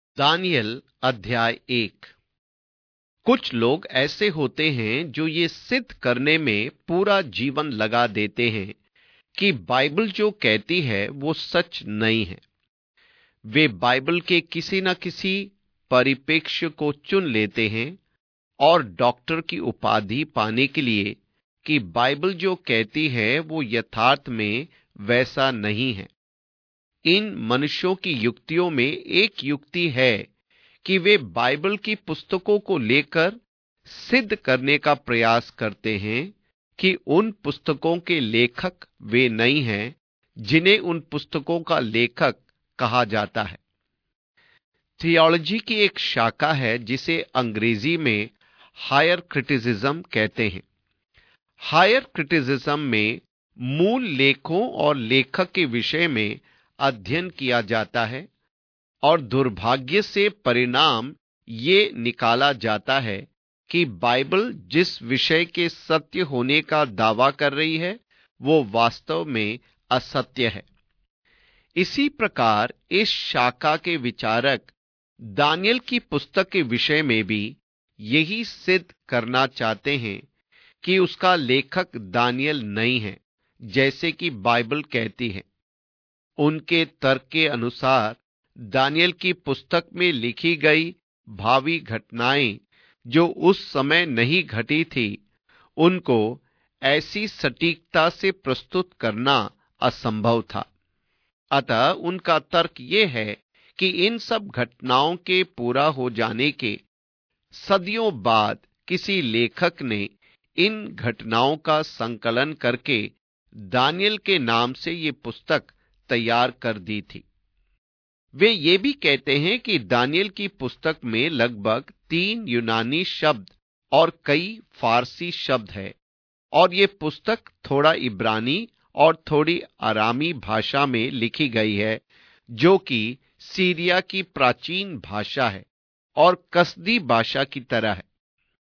Daniel अध्याय 1। कुछ लोग ऐसे होते हैं जो ये सिद्ध करने में पूरा जीवन लगा देते हैं कि बाइबल जो कहती है वो सच नहीं है। वे बाइबल के किसी न किसी परिप्रेक्ष्य को चुन लेते हैं और डॉक्टर की उपाधि पाने के लिए कि बाइबल जो कहती है वो यथार्थ में वैसा नहीं है। इन मनुष्यों की युक्तियों में एक युक्ति है कि वे बाइबल की पुस्तकों को लेकर सिद्ध करने का प्रयास करते हैं कि उन पुस्तकों के लेखक वे नहीं हैं जिन्हें उन पुस्तकों का लेखक कहा जाता है। थियोलॉजी की एक शाखा है जिसे अंग्रेजी में हायर क्रिटिसिज्म कहते हैं। हायर क्रिटिसिज्म में मूल लेखों और लेखक के विषय में अध्ययन किया जाता है और दुर्भाग्य से परिणाम ये निकाला जाता है कि बाइबल जिस विषय के सत्य होने का दावा कर रही है वो वास्तव में असत्य है। इसी प्रकार इस शाखा के विचारक दानियल की पुस्तक के विषय में भी यही सिद्ध करना चाहते हैं कि उसका लेखक दानियल नहीं है जैसे कि बाइबल कहती है। उनके तर्क के अनुसार दानियल की पुस्तक में लिखी गई भावी घटनाएं जो उस समय नहीं घटी थी उनको ऐसी सटीकता से प्रस्तुत करना असंभव था। अतः उनका तर्क ये है कि इन सब घटनाओं के पूरा हो जाने के सदियों बाद किसी लेखक ने इन घटनाओं का संकलन करके दानियल के नाम से ये पुस्तक तैयार कर दी थी। वे ये भी कहते हैं कि दानियल की पुस्तक में लगभग 3 यूनानी शब्द और कई फारसी शब्द है और ये पुस्तक थोड़ा इब्रानी और थोड़ी अरामी भाषा में लिखी गई है जो कि सीरिया की प्राचीन भाषा है और कसदी भाषा की तरह है।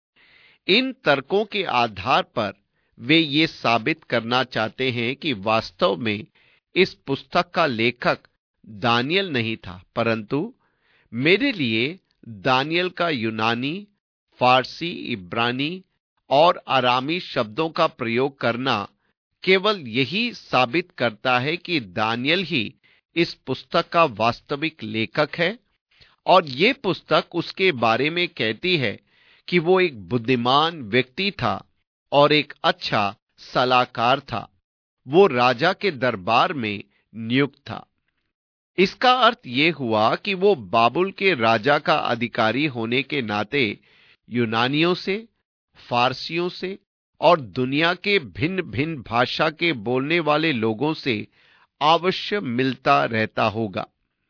इन तर्कों के आधार पर वे ये साबित करना चाहते हैं कि वास्तव में इस पुस्तक का लेखक दानियल नहीं था, परंतु मेरे लिए दानियल का यूनानी, फारसी, इब्रानी और अरामी शब्दों का प्रयोग करना केवल यही साबित करता है कि दानियल ही इस पुस्तक का वास्तविक लेखक है और ये पुस्तक उसके बारे में कहती है कि वो एक बुद्धिमान व्यक्ति था और एक अच्छा सलाहकार था। वो राजा के दरबार में नियुक्त था। इसका अर्थ ये हुआ कि वो बाबुल के राजा का अधिकारी होने के नाते यूनानियों से, फारसियों से और दुनिया के भिन्न भिन्न भाषा के बोलने वाले लोगों से अवश्य मिलता रहता होगा।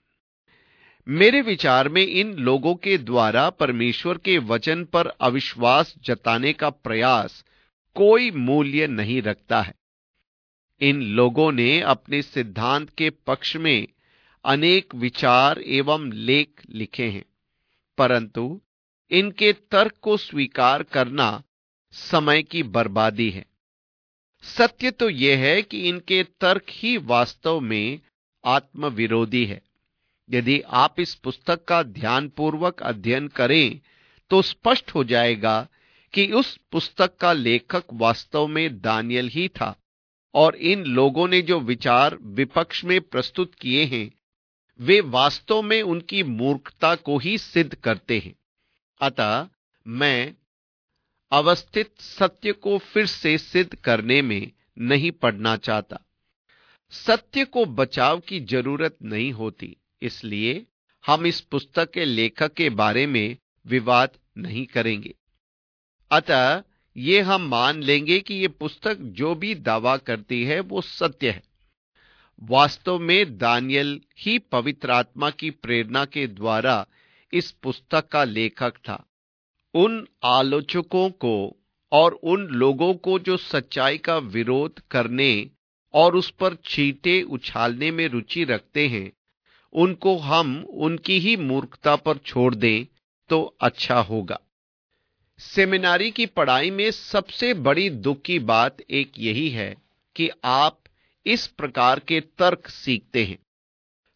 मेरे विचार में इन लोगों के द्वारा परमेश्वर के वचन पर अविश्वास जताने का प्रयास कोई मूल्य नहीं रखता है। इन लोगों ने अपने सिद्धांत के पक्ष में अनेक विचार एवं लेख लिखे हैं, परंतु इनके तर्क को स्वीकार करना समय की बर्बादी है। सत्य तो यह है कि इनके तर्क ही वास्तव में आत्मविरोधी है। यदि आप इस पुस्तक का ध्यानपूर्वक अध्ययन करें तो स्पष्ट हो जाएगा कि उस पुस्तक का लेखक वास्तव में दानियल ही था और इन लोगों ने जो विचार विपक्ष में प्रस्तुत किए हैं वे वास्तव में उनकी मूर्खता को ही सिद्ध करते हैं। अतः मैं अवस्थित सत्य को फिर से सिद्ध करने में नहीं पड़ना चाहता। सत्य को बचाव की जरूरत नहीं होती, इसलिए हम इस पुस्तक के लेखक के बारे में विवाद नहीं करेंगे। अतः ये हम मान लेंगे कि ये पुस्तक जो भी दावा करती है वो सत्य है। वास्तव में दानियल ही पवित्र आत्मा की प्रेरणा के द्वारा इस पुस्तक का लेखक था। उन आलोचकों को और उन लोगों को जो सच्चाई का विरोध करने और उस पर छींटे उछालने में रुचि रखते हैं, उनको हम उनकी ही मूर्खता पर छोड़ दें तो अच्छा होगा। सेमिनारी की पढ़ाई में सबसे बड़ी दुख की बात एक यही है कि आप इस प्रकार के तर्क सीखते हैं।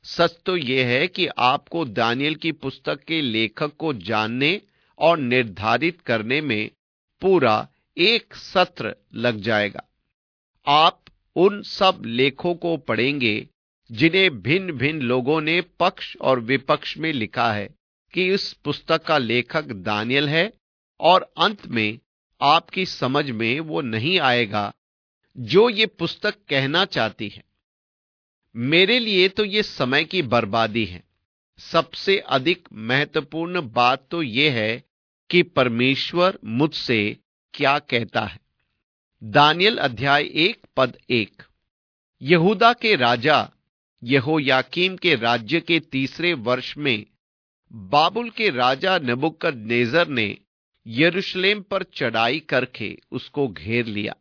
सच तो यह है कि आपको दानियल की पुस्तक के लेखक को जानने और निर्धारित करने में पूरा एक सत्र लग जाएगा। आप उन सब लेखों को पढ़ेंगे जिन्हें भिन्न भिन्न लोगों ने पक्ष और विपक्ष में लिखा है कि इस पुस्तक का लेखक दानियल है, और अंत में आपकी समझ में वो नहीं आएगा जो ये पुस्तक कहना चाहती है। मेरे लिए तो ये समय की बर्बादी है। सबसे अधिक महत्वपूर्ण बात तो यह है कि परमेश्वर मुझसे क्या कहता है। दानियल अध्याय 1 पद 1। यहूदा के राजा यहोयाकीम के राज्य के 3 वर्ष में बाबुल के राजा नबूकदनेस्सर ने यरूशलेम पर चढ़ाई करके उसको घेर लिया।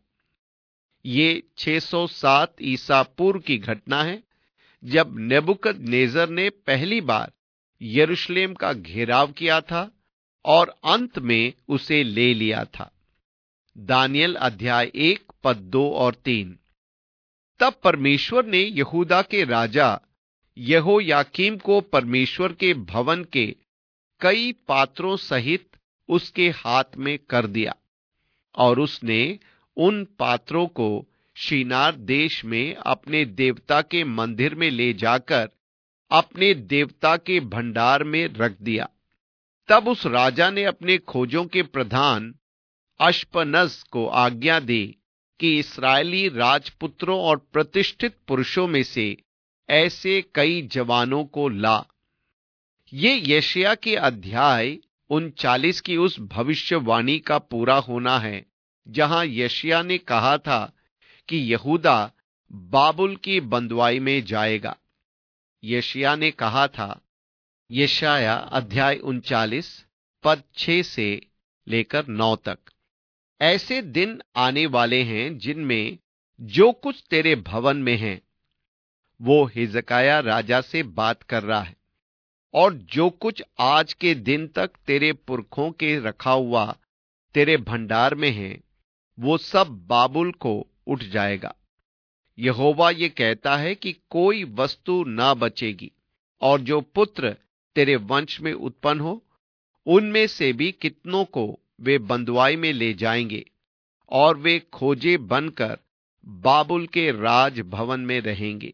ये 607 ईसा पूर्व की घटना है, जब नेबुकदनेस्सर ने पहली बार यरूशलेम का घेराव किया था और अंत में उसे ले लिया था। दानियल अध्याय 1 पद 2 और 3। तब परमेश्वर ने यहूदा के राजा यहोयाकीम को परमेश्वर के भवन के कई पात्रों सहित उसके हाथ में कर दिया, और उसने उन पात्रों को शिनार देश में अपने देवता के मंदिर में ले जाकर अपने देवता के भंडार में रख दिया। तब उस राजा ने अपने खोजों के प्रधान अश्पनज को आज्ञा दी कि इस्राएली राजपुत्रों और प्रतिष्ठित पुरुषों में से ऐसे कई जवानों को ला। ये यशायाह के अध्याय 39 की उस भविष्यवाणी का पूरा होना है जहां यशायाह ने कहा था कि यहूदा बाबुल की बंधुआई में जाएगा। यशायाह ने कहा था, यशायाह अध्याय 39 पद 6 से लेकर 9 तक, ऐसे दिन आने वाले हैं जिनमें जो कुछ तेरे भवन में है, वो हिजकिय्याह राजा से बात कर रहा है, और जो कुछ आज के दिन तक तेरे पुरखों के रखा हुआ तेरे भंडार में है, वो सब बाबुल को उठ जाएगा। यहोवा ये कहता है कि कोई वस्तु ना बचेगी, और जो पुत्र तेरे वंश में उत्पन्न हो, उनमें से भी कितनों को वे बंधुआई में ले जाएंगे, और वे खोजे बनकर बाबुल के राज भवन में रहेंगे।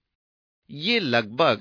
ये लगभग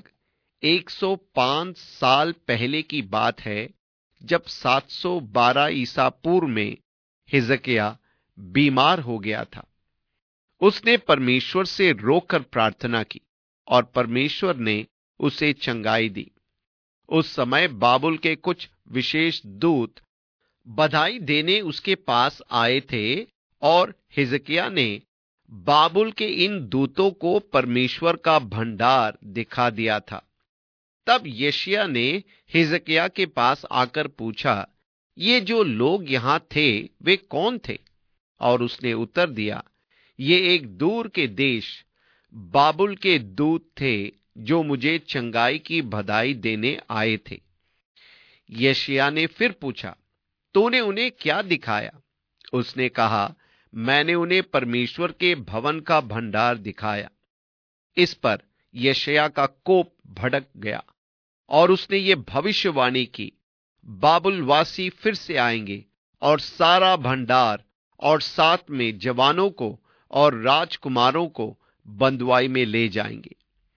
105 साल पहले की बात है, जब 712 ईसा पूर्व में हिजकिय्याह बीमार हो गया था। उसने परमेश्वर से रोकर प्रार्थना की और परमेश्वर ने उसे चंगाई दी। उस समय बाबुल के कुछ विशेष दूत बधाई देने उसके पास आए थे, और हिजकिय्याह ने बाबुल के इन दूतों को परमेश्वर का भंडार दिखा दिया था। तब यशायाह ने हिजकिय्याह के पास आकर पूछा, ये जो लोग यहां थे वे कौन थे? और उसने उत्तर दिया, ये एक दूर के देश बाबुल के दूत थे जो मुझे चंगाई की बधाई देने आए थे। यशायाह ने फिर पूछा, तूने उन्हें क्या दिखाया? उसने कहा, मैंने उन्हें परमेश्वर के भवन का भंडार दिखाया। इस पर यशायाह का कोप भड़क गया, और उसने ये भविष्यवाणी की, बाबुलवासी फिर से आएंगे और सारा भंडार और साथ में जवानों को और राजकुमारों को बंधुआई में ले जाएंगे।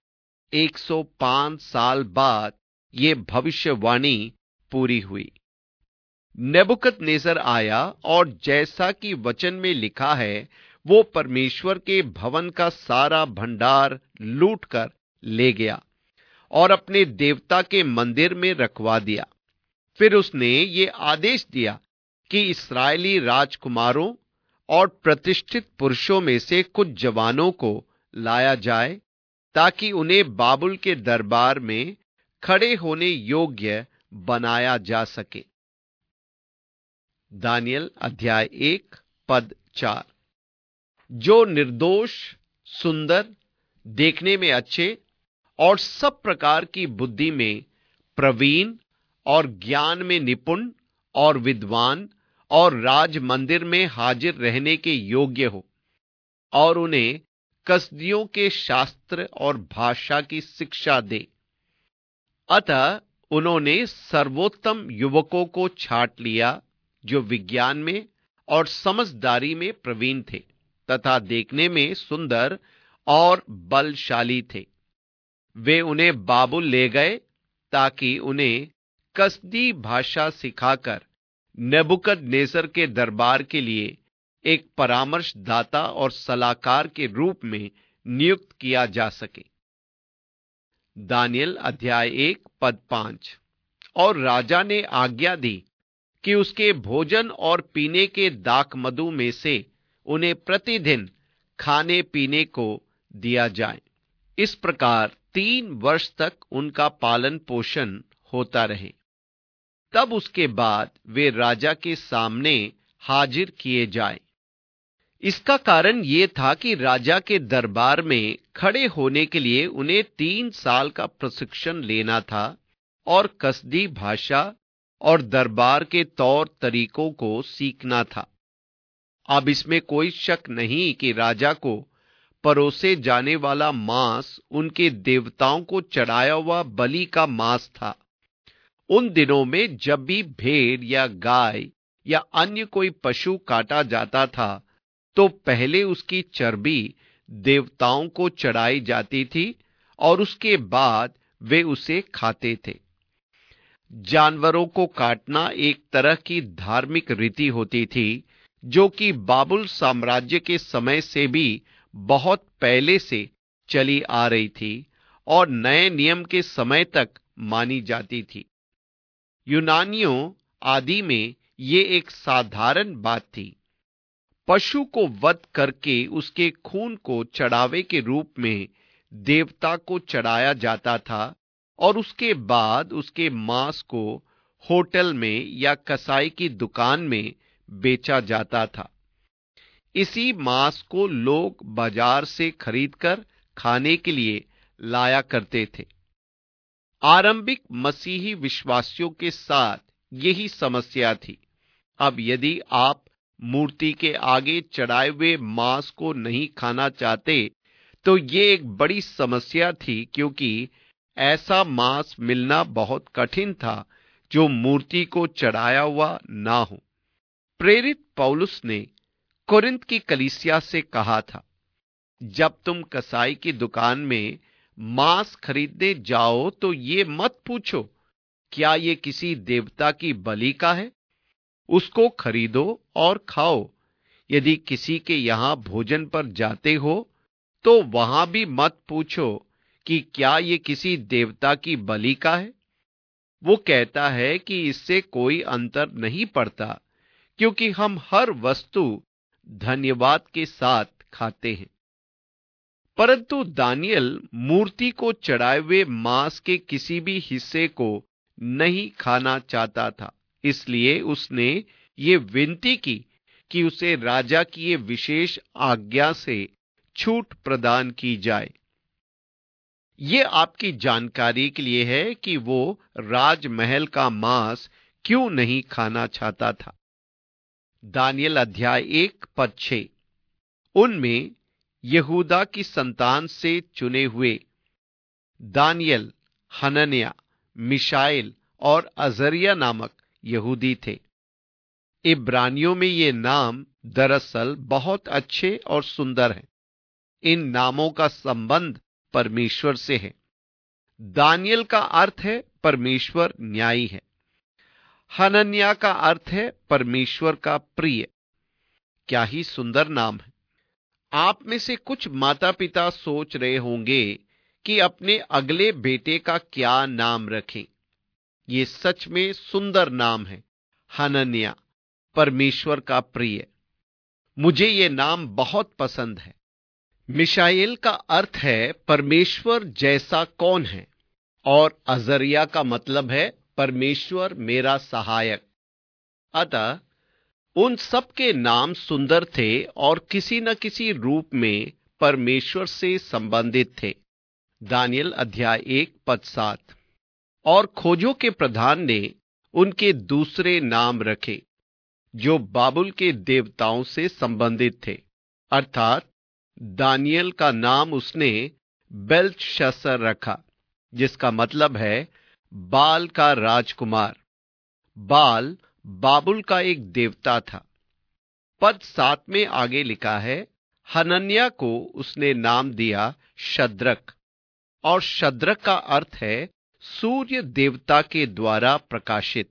105 साल बाद ये भविष्यवाणी पूरी हुई। नेबुकदनेस्सर आया, और जैसा कि वचन में लिखा है, वो परमेश्वर के भवन का सारा भंडार लूट कर ले गया और अपने देवता के मंदिर में रखवा दिया। फिर उसने ये आदेश दिया कि इस्राएली राजकुमारों और प्रतिष्ठित पुरुषों में से कुछ जवानों को लाया जाए, ताकि उन्हें बाबुल के दरबार में खड़े होने योग्य बनाया जा सके। दानियल अध्याय 1 पद 4। जो निर्दोष, सुंदर, देखने में अच्छे और सब प्रकार की बुद्धि में प्रवीण और ज्ञान में निपुण और विद्वान और राज मंदिर में हाजिर रहने के योग्य हो, और उन्हें कसदियों के शास्त्र और भाषा की शिक्षा दे। अतः उन्होंने सर्वोत्तम युवकों को छांट लिया जो विज्ञान में और समझदारी में प्रवीण थे तथा देखने में सुंदर और बलशाली थे। वे उन्हें बाबुल ले गए ताकि उन्हें कसदी भाषा सिखाकर नेबुकदनेस्सर के दरबार के लिए एक परामर्शदाता और सलाहकार के रूप में नियुक्त किया जा सके। दानियेल अध्याय 1 पद 5। और राजा ने आज्ञा दी कि उसके भोजन और पीने के दाखमधु में से उन्हें प्रतिदिन खाने पीने को दिया जाए। इस प्रकार 3 वर्ष तक उनका पालन पोषण होता रहे। तब उसके बाद वे राजा के सामने हाजिर किए जाए। इसका कारण यह था कि राजा के दरबार में खड़े होने के लिए उन्हें 3 साल का प्रशिक्षण लेना था और कसदी भाषा और दरबार के तौर तरीकों को सीखना था। अब इसमें कोई शक नहीं कि राजा को परोसे जाने वाला मांस उनके देवताओं को चढ़ाया हुआ बलि का मांस था। उन दिनों में जब भी भेड़ या गाय या अन्य कोई पशु काटा जाता था तो पहले उसकी चर्बी देवताओं को चढ़ाई जाती थी और उसके बाद वे उसे खाते थे। जानवरों को काटना एक तरह की धार्मिक रीति होती थी जो कि बाबुल साम्राज्य के समय से भी बहुत पहले से चली आ रही थी और नए नियम के समय तक मानी जाती थी। यूनानियों आदि में ये एक साधारण बात थी। पशु को वध करके उसके खून को चढ़ावे के रूप में देवता को चढ़ाया जाता था और उसके बाद उसके मांस को होटल में या कसाई की दुकान में बेचा जाता था। इसी मांस को लोग बाजार से खरीदकर खाने के लिए लाया करते थे। आरंभिक मसीही विश्वासियों के साथ यही समस्या थी। अब यदि आप मूर्ति के आगे चढ़ाए हुए मांस को नहीं खाना चाहते तो ये एक बड़ी समस्या थी, क्योंकि ऐसा मांस मिलना बहुत कठिन था जो मूर्ति को चढ़ाया हुआ ना हो। प्रेरित पौलुस ने कुरिन्थ की कलीसिया से कहा था, जब तुम कसाई की दुकान में मांस खरीदने जाओ तो ये मत पूछो क्या ये किसी देवता की बलि का है। उसको खरीदो और खाओ। यदि किसी के यहां भोजन पर जाते हो तो वहां भी मत पूछो कि क्या ये किसी देवता की बलि का है। वो कहता है कि इससे कोई अंतर नहीं पड़ता, क्योंकि हम हर वस्तु धन्यवाद के साथ खाते हैं। परंतु दानियल मूर्ति को चढ़ाए हुए मांस के किसी भी हिस्से को नहीं खाना चाहता था। इसलिए उसने ये विनती की कि उसे राजा की ये विशेष आज्ञा से छूट प्रदान की जाए। ये आपकी जानकारी के लिए है कि वो राजमहल का मांस क्यों नहीं खाना चाहता था। दानियल अध्याय 1 पद 6। उनमें यहूदा की संतान से चुने हुए दानियल, हनन्याह, मिशाएल और अजरिया नामक यहूदी थे। इब्रानियों में ये नाम दरअसल बहुत अच्छे और सुंदर हैं। इन नामों का संबंध परमेश्वर से है। दानियल का अर्थ है परमेश्वर न्यायी है। हनन्याह का अर्थ है परमेश्वर का प्रिय। क्या ही सुंदर नाम है। आप में से कुछ माता पिता सोच रहे होंगे कि अपने अगले बेटे का क्या नाम रखें। ये सच में सुंदर नाम है, हनन्याह, परमेश्वर का प्रिय। मुझे ये नाम बहुत पसंद है। मिशाएल का अर्थ है परमेश्वर जैसा कौन है और अजरिया का मतलब है परमेश्वर मेरा सहायक। अतः उन सब के नाम सुंदर थे और किसी न किसी रूप में परमेश्वर से संबंधित थे। दानियल अध्याय 1 पद 7। और खोजों के प्रधान ने उनके दूसरे नाम रखे जो बाबुल के देवताओं से संबंधित थे, अर्थात दानियल का नाम उसने बेल्तशस्सर रखा, जिसका मतलब है बाल का राजकुमार। बाल बाबुल का एक देवता था। पद 7 में आगे लिखा है, हनन्याह को उसने नाम दिया शद्रक, और शद्रक का अर्थ है सूर्य देवता के द्वारा प्रकाशित।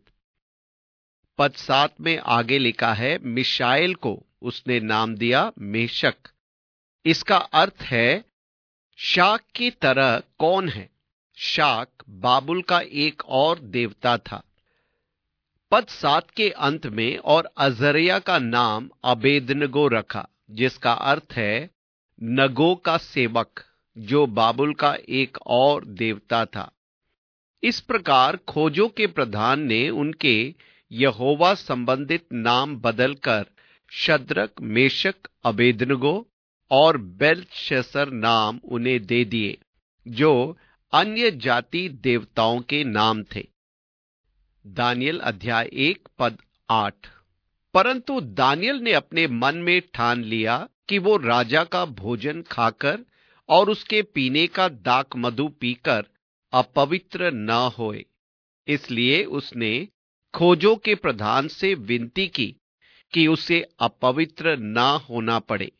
पद 7 में आगे लिखा है, मिशाएल को उसने नाम दिया मेशक। इसका अर्थ है शाक की तरह कौन है। शाक बाबुल का एक और देवता था। पद 7 के अंत में और अजरिया का नाम अबेदनगो रखा, जिसका अर्थ है नगो का सेवक, जो बाबुल का एक और देवता था। इस प्रकार खोजों के प्रधान ने उनके यहोवा संबंधित नाम बदलकर शद्रक, मेशक, अबेदनगो और बेल्तशस्सर नाम उन्हें दे दिए, जो अन्य जाति देवताओं के नाम थे। दानियल अध्याय 1 पद 8। परंतु दानियल ने अपने मन में ठान लिया कि वो राजा का भोजन खाकर और उसके पीने का दाख मधु पीकर अपवित्र न होए। इसलिए उसने खोजों के प्रधान से विनती की कि उसे अपवित्र न होना पड़े।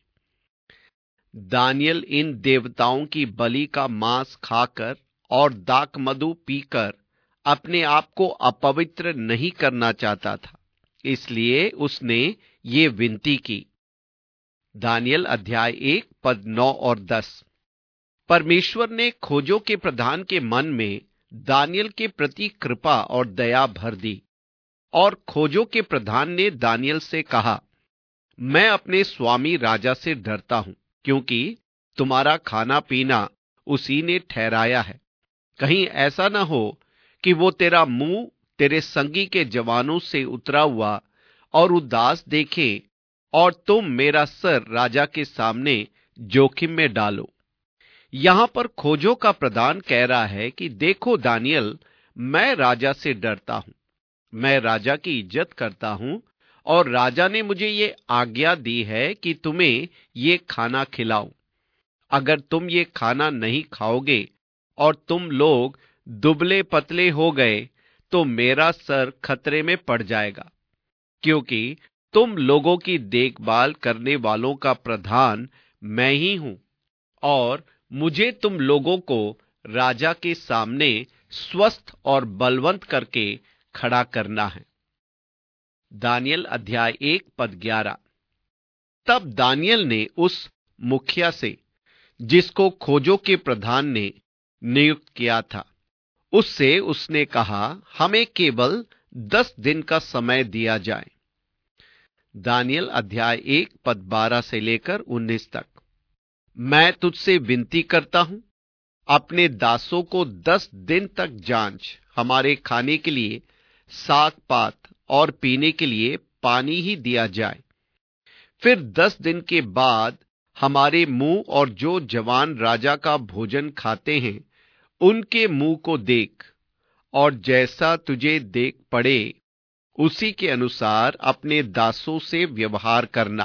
दानियल इन देवताओं की बलि का मांस खाकर और दाख मधु पीकर अपने आप को अपवित्र नहीं करना चाहता था, इसलिए उसने ये विनती की। दानियल अध्याय 1 पद 9 और 10। परमेश्वर ने खोजों के प्रधान के मन में दानियल के प्रति कृपा और दया भर दी, और खोजों के प्रधान ने दानियल से कहा, मैं अपने स्वामी राजा से डरता हूं, क्योंकि तुम्हारा खाना पीना उसी ने ठहराया है। कहीं ऐसा न हो कि वो तेरा मुंह तेरे संगी के जवानों से उतरा हुआ और उदास देखे और तुम मेरा सर राजा के सामने जोखिम में डालो। यहां पर खोजों का प्रधान कह रहा है कि देखो दानियल, मैं राजा से डरता हूं, मैं राजा की इज्जत करता हूं, और राजा ने मुझे ये आज्ञा दी है कि तुम्हें ये खाना खिलाऊं। अगर तुम ये खाना नहीं खाओगे और तुम लोग दुबले पतले हो गए तो मेरा सर खतरे में पड़ जाएगा, क्योंकि तुम लोगों की देखभाल करने वालों का प्रधान मैं ही हूं, और मुझे तुम लोगों को राजा के सामने स्वस्थ और बलवंत करके खड़ा करना है। दानियल अध्याय 1 पद 11। तब दानियल ने उस मुखिया से, जिसको खोजों के प्रधान ने नियुक्त किया था, उससे उसने कहा, हमें केवल 10 दिन का समय दिया जाए। दानियल अध्याय 1 पद 12 से लेकर 19 तक। मैं तुझसे विनती करता हूं, अपने दासों को 10 दिन तक जांच, हमारे खाने के लिए साग पात और पीने के लिए पानी ही दिया जाए। फिर 10 दिन के बाद हमारे मुंह और जो जवान राजा का भोजन खाते हैं उनके मुंह को देख, और जैसा तुझे देख पड़े उसी के अनुसार अपने दासों से व्यवहार करना।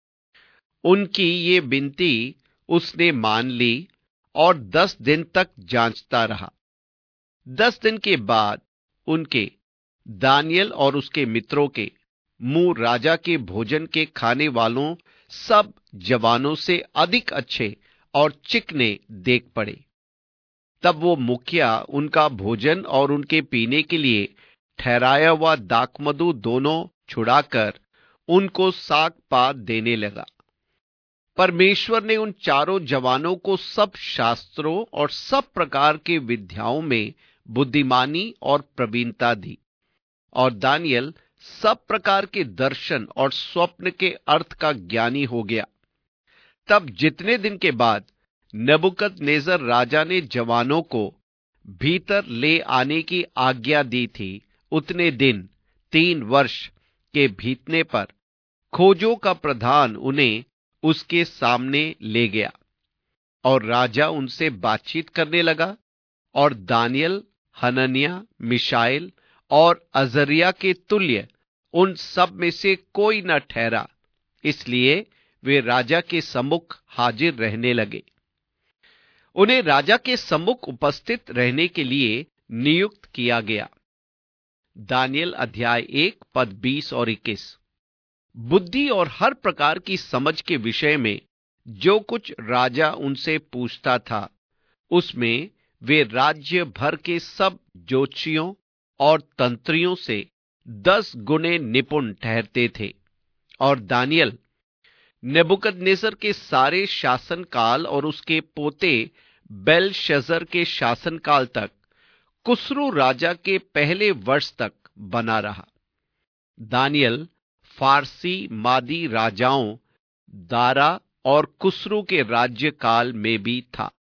उनकी ये विनती उसने मान ली और 10 दिन तक जांचता रहा। 10 दिन के बाद उनके, दानियल और उसके मित्रों के मुंह राजा के भोजन के खाने वालों सब जवानों से अधिक अच्छे और चिकने देख पड़े। तब वो मुखिया उनका भोजन और उनके पीने के लिए ठहराया हुआ दाखमधु दोनों छुड़ाकर उनको साग पात देने लगा। परमेश्वर ने उन चारों जवानों को सब शास्त्रों और सब प्रकार के विद्याओं में बुद्धिमानी और प्रवीणता दी, और दानियल सब प्रकार के दर्शन और स्वप्न के अर्थ का ज्ञानी हो गया। तब जितने दिन के बाद नबूकदनेस्सर राजा ने जवानों को भीतर ले आने की आज्ञा दी थी, उतने दिन 3 वर्ष के बीतने पर खोजों का प्रधान उन्हें उसके सामने ले गया, और राजा उनसे बातचीत करने लगा, और दानियल, हनन्याह, मिशाएल और अजरिया के तुल्य उन सब में से कोई न ठहरा, इसलिए वे राजा के सम्मुख हाजिर रहने लगे। उन्हें राजा के सम्मुख उपस्थित रहने के लिए नियुक्त किया गया। दानियल अध्याय 1 पद 20 और 21। बुद्धि और हर प्रकार की समझ के विषय में जो कुछ राजा उनसे पूछता था, उसमें वे राज्य भर के सब ज्योतिषियों और तंत्रियों से 10 गुने निपुण ठहरते थे। और दानियल नेबुकदनेस्सर के सारे शासनकाल और उसके पोते बेलशस्सर के शासनकाल तक कुस्रू राजा के पहले वर्ष तक बना रहा। दानियल फारसी मादी राजाओं दारा और कुस्रू के राज्यकाल में भी था।